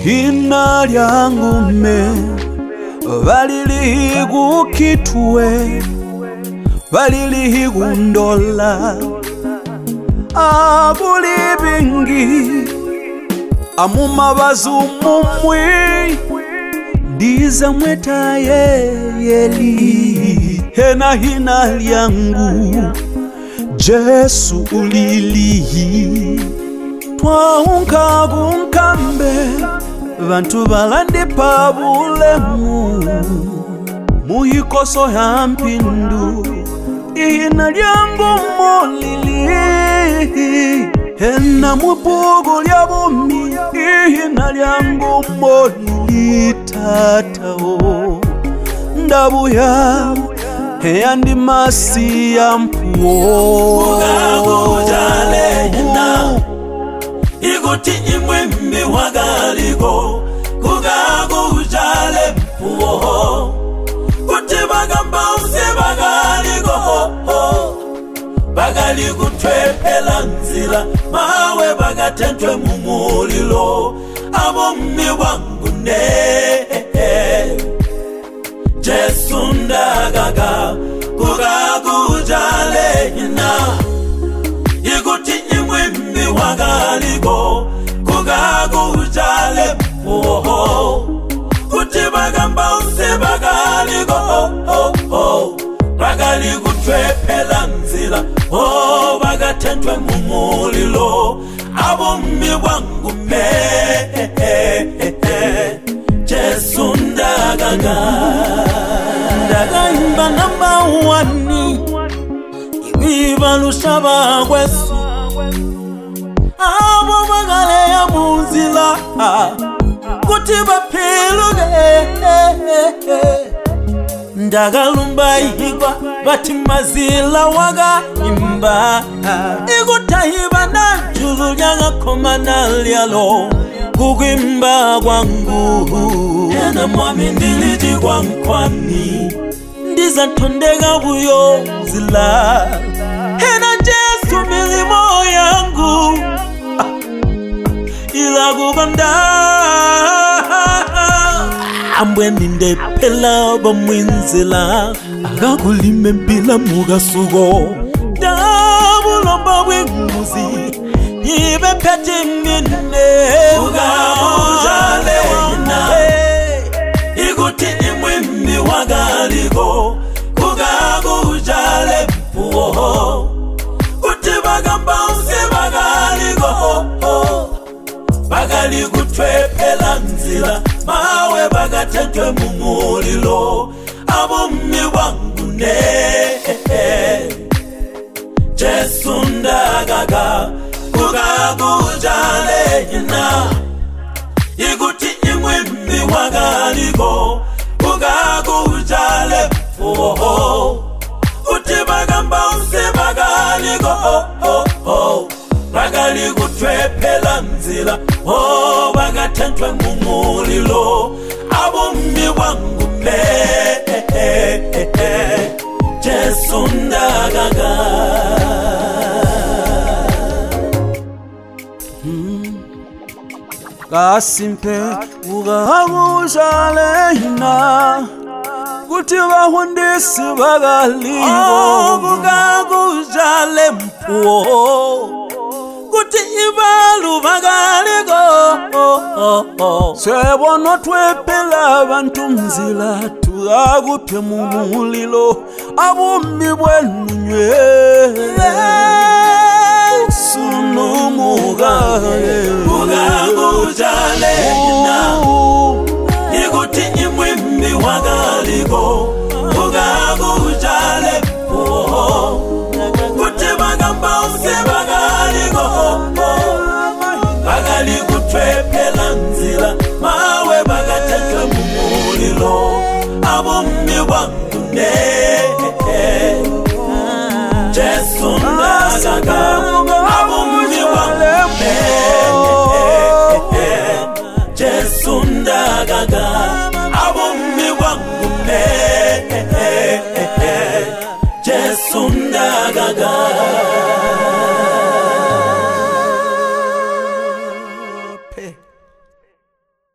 hina lyangume valilihigu kitue valilihigu ndola abuli bingi amumabazu mumwi ndiza mweta yeli hena hina lyangu Jesu ulilihi twaunka gunkambe vantu balandi pabulemu muhikoso ya mpindu ihina lyangu molili hena mupugu lya bumi ihina lyangu molili tatao ndabuya heyandi masi ya mpuo kugagujale hina iguti imwembi wagaliko kugagujale mpuo kuti bagamba use bagaliko bagaliku twepela nzira mawe bagatentwe mumulilo abommi wangu ne Jesu ndagaga kugagujale hina iguti imwembi wagaliko kugagujale mpuo kuti bagamba use bagaliko bagaliku twepela nzira bagatentwe mumulilo abommi wangu me Jesu ndagaga ndagaimba namba 1 ibibalusha bagwesu abo bagale ya muzila kuti bapiluge ndagalumba ihigwa bati mazila waga imba igutahiba na julu lyanga komana lyalo kugimba kwangu ena mwami ndiliji kwa nkwani ndiza tondega buyo zila ena Jesu milimo yangu ila kuganda ambwe ninde pela bamwinzila agakulime mpila mugasugo dabulomba bwinguzi ibe peti mine kugagujale hina iguti imwembi wagaliko kugagujale mpuo kuti bagamba use bagaliko bagaliku twepela nzira mawe bagatentwe mumulilo abommi wangu ne Jesu ndagaga kugagujale hina iguti imwembi wagaliko kugagujale mpuo kuti bagamba use bagaliko bagaliku twepela nzira bagatentwe mumulilo abommi wangu me Jesu ndagaga kasimpe kugagujale hina kuti bahundisi bagaliko kugagujale mpuo kuti ibalu bagaliko sebono twepela abantu nzila tugagutwe mumulilo abommi bwenunywe sunumugale kugagujale hina iguti imwembi wagaliko kugagujale mpuo kuti bagamba use bagaliko bagaliku twepela nzira mawe bagatentwe mumulilo abommi wangu ne Jesu ndagaga abommi wangu ne Jesu ndagaga abommi wangu ne Jesu ndagaga